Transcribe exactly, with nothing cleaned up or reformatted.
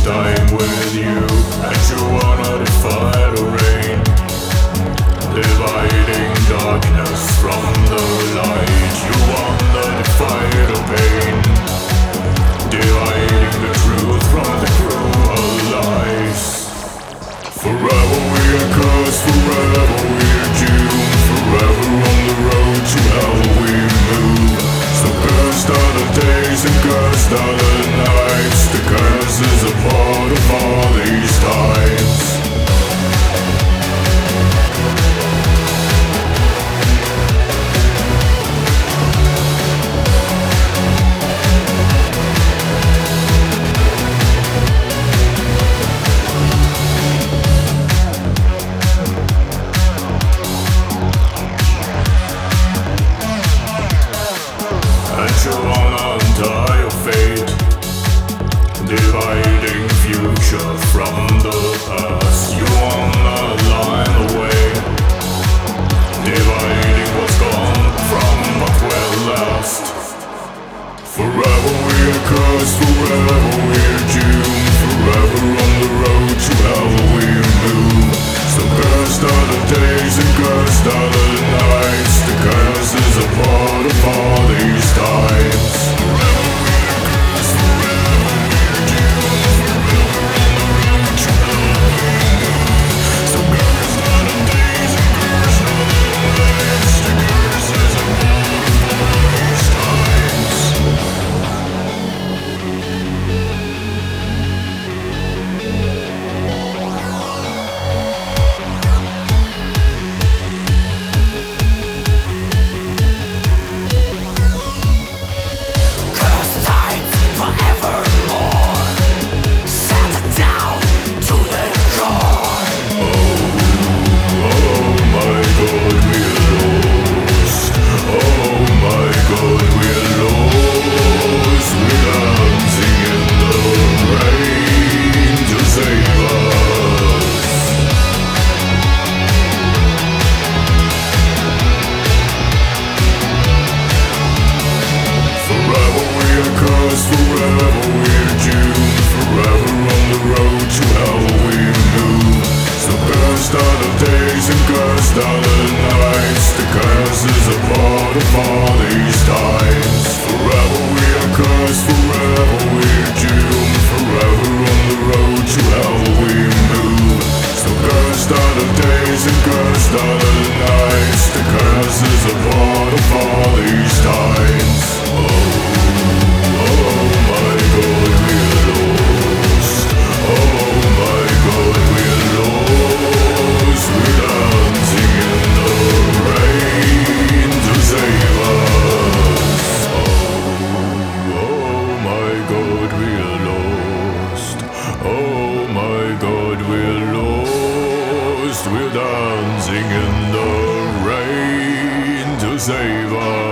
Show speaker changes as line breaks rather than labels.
time with you, and you wanna defy the rain, dividing darkness from the light. You wanna defy the pain, dividing the truth from the cruel lies. Forever we are cursed, forever we are doomed, forever on the road to hell we move. So cursed are the days and cursed are the nights. The curse is a part of all these times. You wanna untie your fate, dividing future from the past. You wanna line the way, dividing what's gone from what will last. Forever we are cursed, forever we are doomed, forever on the road to hell we move. So cursed are the days and cursed are the nights. The curse is a part of all these times. Forever we are cursed, forever we are doomed, forever on the road to hell we move. So cursed are the days and cursed are the nights. The curse is a part of all these times. Forever we're doomed, forever on the road to hell we move. So cursed are the days and cursed are the nights. The curse is a part of all these times. Forever we are cursed, forever we're doomed, forever on the road to hell we move. So cursed are the days and cursed are the nights. The curse is a part of all these times. Oh. We're dancing in the rain to save us.